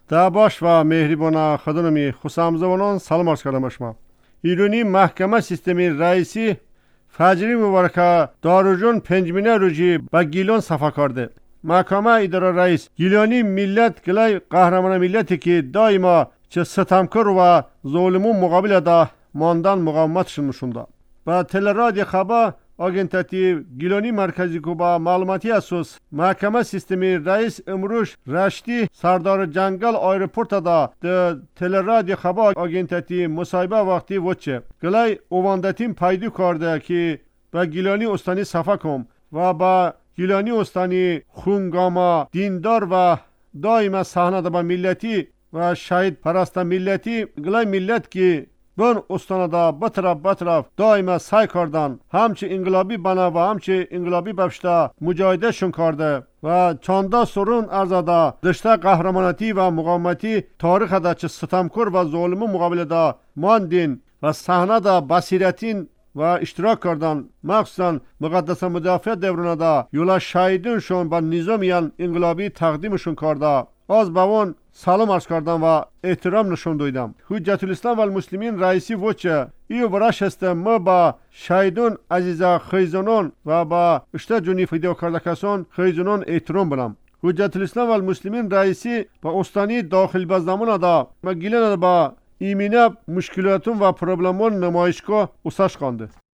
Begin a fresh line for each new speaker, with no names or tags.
دعباش و مهربان خدمتی خوشامزبانان سلام عرض کردم شما. ایرانی محکمه سیستمی رئیسی فجری مبارکه داروجون پنجمینه روزی با گیلان صفا کرده. محکمه اداره رئیس گیلانی ملت گلای قهرمان ملتی که دائما چه ستمکر و ظالمون مقابل دا ماندن مقاومتشون نشونده. با تلرادی خبر آگنتاتی گیلانی مرکزی که با معلوماتی اساس محکمه سیستمی رئیس امروز رشتی سردار جنگل آیرپورت دا تلرادی خبر آگنتاتی مصاحبه وقتی وچه گلای اواندتیم پیدا کرده که با گیلانی استانی صفا کم و با گیلانی استانی خونگاما دیندار و دائما صحنه دا با ملتی و شهید پرست ملتی گلای ملت که بن استاندا بطرف دائما سعی کردن همچه انقلابی بنا و همچه انقلابی بفشته مجاهده شون کرده و چانده سرون ارزاده دشته قهرمانتی و مقاومتی تاریخ دا چه ستمکر و ظالم مقابل دا ماندین و صحنه دا بصیرتین و اشتراک کردن مخصوصا مقدس مدافع دوران دا یولا شهیدونشون با نظامیان انقلابی تقدیمشون کرده. از باون سلام عرض کردم و احترام نشون دادم. حجت الاسلام و المسلمین رئیسی وچه ایو براش هستم ما با شهیدون عزیزا خیزانان و با اشته جونی فیدیو کرده کسان خیزانان احترام برم. حجت الاسلام و المسلمین رئیسی با استانی داخل بزدمان دا و گیلن با ایمینه مشکلاتون و پروبلمون نمایشگاه اساش کنده.